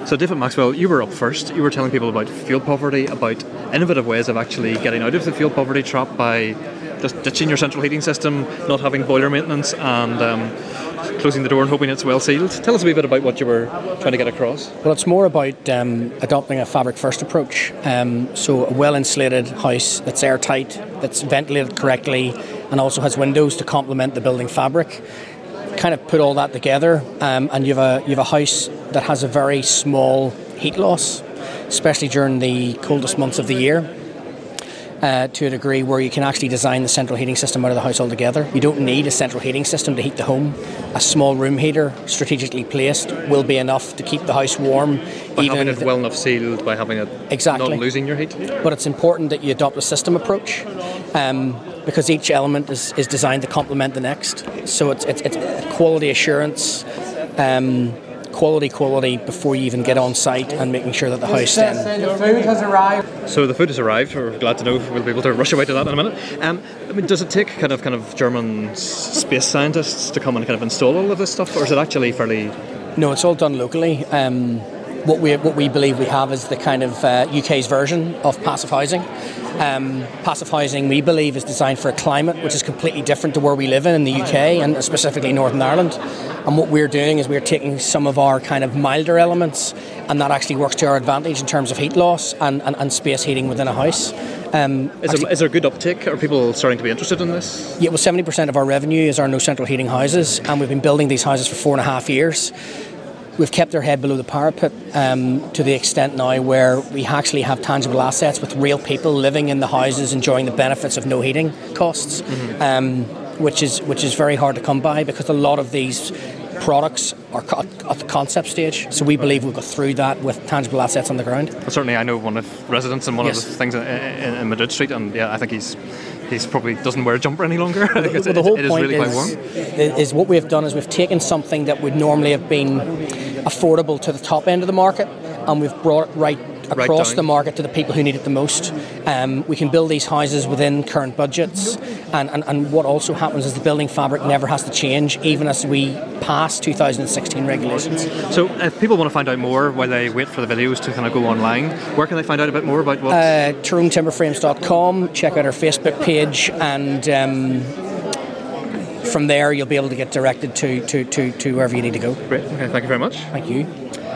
So David Maxwell, you were up first. You were telling people about fuel poverty, about innovative ways of actually getting out of the fuel poverty trap by just ditching your central heating system, not having boiler maintenance, and closing the door and hoping it's well sealed. Tell us a wee bit about what you were trying to get across. Well, it's more about adopting a fabric first approach. So a well insulated house that's airtight, that's ventilated correctly, and also has windows to complement the building fabric. Kind of put all that together, and you have a house that has a very small heat loss, especially during the coldest months of the year. To a degree where you can actually design the central heating system out of the house altogether. You don't need a central heating system to heat the home. A small room heater, strategically placed, will be enough to keep the house warm. By having it well enough sealed, by having it exactly. Not losing your heat. But it's important that you adopt a system approach, because each element is designed to complement the next. So it's quality assurance, quality before you even get on site, and making sure that the house the food has arrived. So the food has arrived. We're glad to know we'll be able to rush away to that in a minute. Does it take kind of German space scientists to come and kind of install all of this stuff, or is it actually fairly? No, it's all done locally. What we believe we have is the kind of UK's version of passive housing. Passive housing, we believe, is designed for a climate which is completely different to where we live in the UK, and specifically Northern Ireland. And what we're doing is we're taking some of our kind of milder elements, and that actually works to our advantage in terms of heat loss and space heating within a house. Is there good uptake? Are people starting to be interested in this? Yeah, well, 70% of our revenue is our no central heating houses, and we've been building these houses for 4.5 years. We've kept our head below the parapet to the extent now where we actually have tangible assets with real people living in the houses, enjoying the benefits of no heating costs, which is very hard to come by, because a lot of these products are at the concept stage. So we believe we'll go through that with tangible assets on the ground. Well, certainly, I know one of residents in one of the things in Madrid Street, and yeah, I think he's probably doesn't wear a jumper any longer. The whole point really quite warm. Is what we've done is we've taken something that would normally have been affordable to the top end of the market, and we've brought it right across the market to the people who need it the most. We can build these houses within current budgets, and what also happens is the building fabric never has to change, even as we pass 2016 regulations. So if people want to find out more while they wait for the videos to kind of go online, where can they find out a bit more about what? TyroneTimberFrames.com, check out our Facebook page, and from there you'll be able to get directed to wherever you need to go. Great, okay, thank you very much. Thank you.